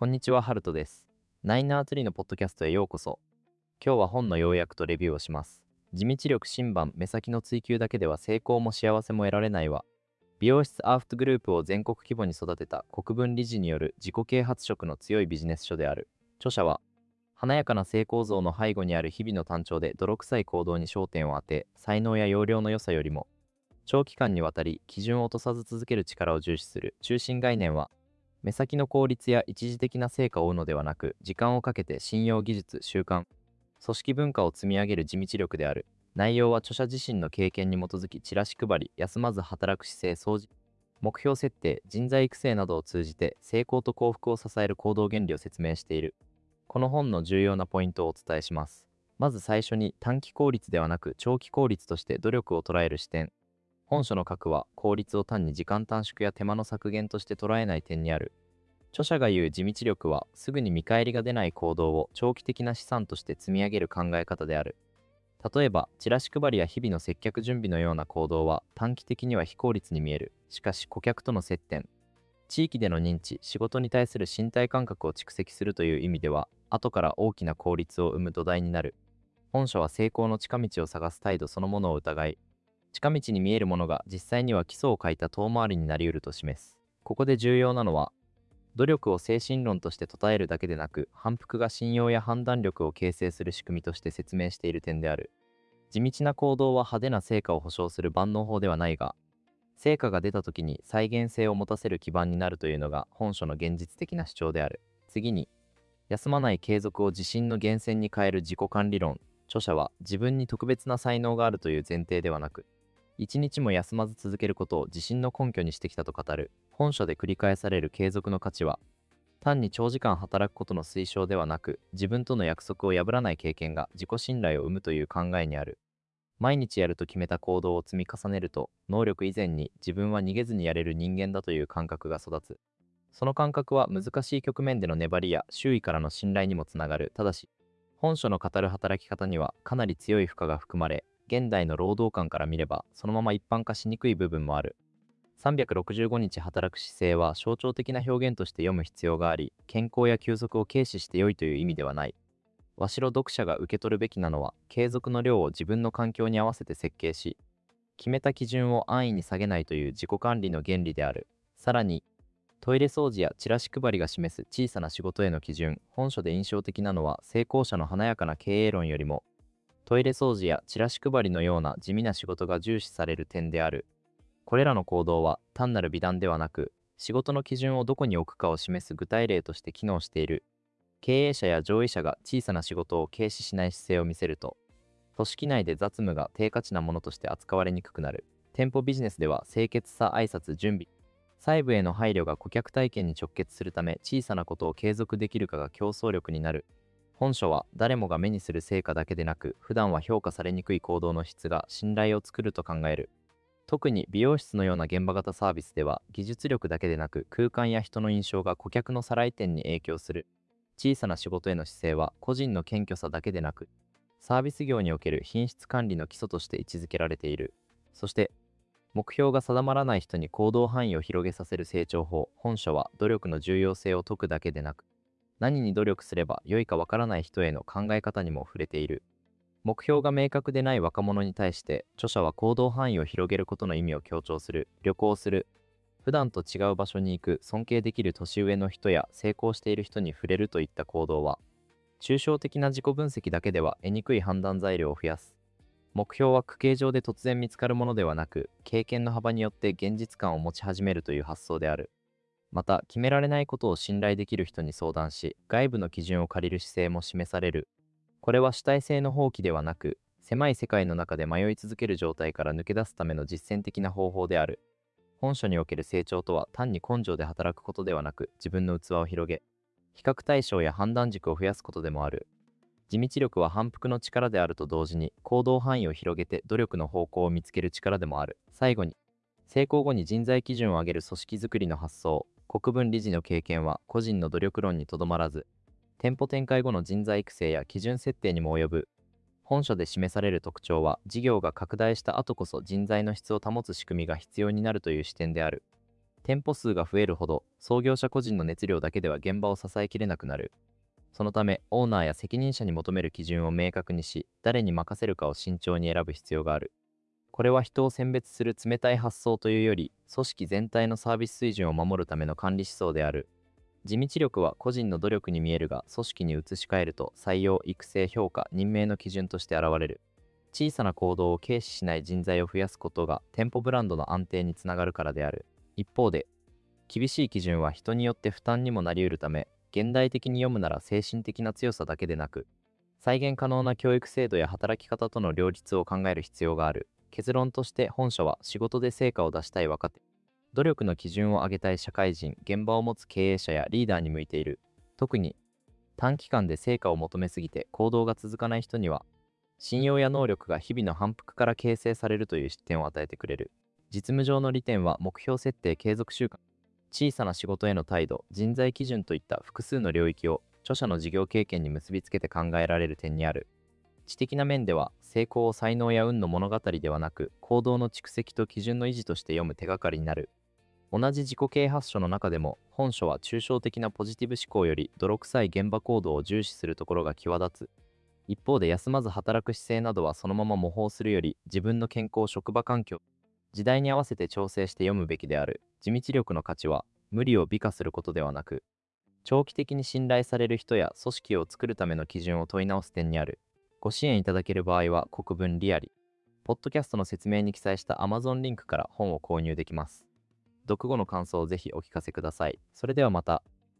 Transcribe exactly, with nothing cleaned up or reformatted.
こんにちは、ハルトです。ナインナーツリーのポッドキャストへようこそ。今日は本の要約とレビューをします。地道力新版目先の追求だけでは成功も幸せも得られないわ。美容室アーフトグループを全国規模に育てた国分理事による自己啓発色の強いビジネス書である。著者は、華やかな成功像の背後にある日々の単調で泥臭い行動に焦点を当て、才能や容量の良さよりも、長期間にわたり基準を落とさず続ける力を重視する中心概念は、目先の効率や一時的な成果を追うのではなく、時間をかけて信用技術、習慣、組織文化を積み上げる地道力である。内容は著者自身の経験に基づきチラシ配り、休まず働く姿勢、掃除、目標設定、人材育成などを通じて成功と幸福を支える行動原理を説明している。この本の重要なポイントをお伝えします。まず最初に短期効率ではなく長期効率として努力を捉える視点。本書の核は効率を単に時間短縮や手間の削減として捉えない点にある。著者が言う地道力は、すぐに見返りが出ない行動を長期的な資産として積み上げる考え方である。例えば、チラシ配りや日々の接客準備のような行動は短期的には非効率に見える。しかし、顧客との接点、地域での認知、仕事に対する身体感覚を蓄積するという意味では、後から大きな効率を生む土台になる。本書は成功の近道を探す態度そのものを疑い、近道に見えるものが実際には基礎を欠いた遠回りになり得ると示す。ここで重要なのは、努力を精神論として称えるだけでなく、反復が信用や判断力を形成する仕組みとして説明している点である。地道な行動は派手な成果を保証する万能法ではないが、成果が出た時に再現性を持たせる基盤になるというのが本書の現実的な主張である。次に、休まない継続を自信の源泉に変える自己管理論。著者は自分に特別な才能があるという前提ではなく、一日も休まず続けることを自信の根拠にしてきたと語る。本書で繰り返される継続の価値は、単に長時間働くことの推奨ではなく、自分との約束を破らない経験が自己信頼を生むという考えにある。毎日やると決めた行動を積み重ねると、能力以前に自分は逃げずにやれる人間だという感覚が育つ。その感覚は難しい局面での粘りや周囲からの信頼にもつながる。ただし、本書の語る働き方にはかなり強い負荷が含まれ、現代の労働観から見ればそのまま一般化しにくい部分もある。さんびゃくろくじゅうごにち働く姿勢は象徴的な表現として読む必要があり、健康や休息を軽視して良いという意味ではない。わしろ読者が受け取るべきなのは、継続の量を自分の環境に合わせて設計し、決めた基準を安易に下げないという自己管理の原理である。さらに、トイレ掃除やチラシ配りが示す小さな仕事への基準。本書で印象的なのは、成功者の華やかな経営論よりも、トイレ掃除やチラシ配りのような地味な仕事が重視される点である。これらの行動は単なる美談ではなく、仕事の基準をどこに置くかを示す具体例として機能している。経営者や上位者が小さな仕事を軽視しない姿勢を見せると、組織内で雑務が低価値なものとして扱われにくくなる。店舗ビジネスでは清潔さ、挨拶、準備、細部への配慮が顧客体験に直結するため、小さなことを継続できるかが競争力になる。本書は誰もが目にする成果だけでなく、普段は評価されにくい行動の質が信頼を作ると考える。特に美容室のような現場型サービスでは、技術力だけでなく空間や人の印象が顧客の再来店に影響する。小さな仕事への姿勢は個人の謙虚さだけでなく、サービス業における品質管理の基礎として位置づけられている。そして、目標が定まらない人に行動範囲を広げさせる成長法。本書は努力の重要性を説くだけでなく、何に努力すれば良いかわからない人への考え方にも触れている。目標が明確でない若者に対して、著者は行動範囲を広げることの意味を強調する。旅行する。普段と違う場所に行く。尊敬できる年上の人や成功している人に触れるといった行動は、抽象的な自己分析だけでは得にくい判断材料を増やす。目標は区形上で突然見つかるものではなく、経験の幅によって現実感を持ち始めるという発想である。また、決められないことを信頼できる人に相談し、外部の基準を借りる姿勢も示される。これは主体性の放棄ではなく、狭い世界の中で迷い続ける状態から抜け出すための実践的な方法である。本書における成長とは単に根性で働くことではなく、自分の器を広げ、比較対象や判断軸を増やすことでもある。地道力は反復の力であると同時に、行動範囲を広げて努力の方向を見つける力でもある。最後に、成功後に人材基準を上げる組織づくりの発想。国分理事の経験は個人の努力論にとどまらず、店舗展開後の人材育成や基準設定にも及ぶ。本書で示される特徴は、事業が拡大した後こそ人材の質を保つ仕組みが必要になるという視点である。 店舗数が増えるほど創業者個人の熱量だけでは現場を支えきれなくなる。そのためオーナーや責任者に求める基準を明確にし、誰に任せるかを慎重に選ぶ必要がある。これは人を選別する冷たい発想というより、組織全体のサービス水準を守るための管理思想である。地道力は個人の努力に見えるが、組織に移し替えると採用、育成、評価、任命の基準として現れる。小さな行動を軽視しない人材を増やすことが店舗ブランドの安定につながるからである。一方で、厳しい基準は人によって負担にもなり得るため、現代的に読むなら精神的な強さだけでなく、再現可能な教育制度や働き方との両立を考える必要がある。結論として本書は仕事で成果を出したい若手、努力の基準を上げたい社会人、現場を持つ経営者やリーダーに向いている。特に短期間で成果を求めすぎて行動が続かない人には、信用や能力が日々の反復から形成されるという視点を与えてくれる。実務上の利点は目標設定、継続習慣、小さな仕事への態度、人材基準といった複数の領域を著者の事業経験に結びつけて考えられる点にある。知的な面では、成功を才能や運の物語ではなく、行動の蓄積と基準の維持として読む手がかりになる。同じ自己啓発書の中でも、本書は抽象的なポジティブ思考より泥臭い現場行動を重視するところが際立つ。一方で休まず働く姿勢などはそのまま模倣するより、自分の健康、職場環境、時代に合わせて調整して読むべきである。地道力の価値は、無理を美化することではなく、長期的に信頼される人や組織を作るための基準を問い直す点にある。ご支援いただける場合は国分リアリ。ポッドキャストの説明に記載した Amazon リンクから本を購入できます。読後の感想をぜひお聞かせください。それではまた。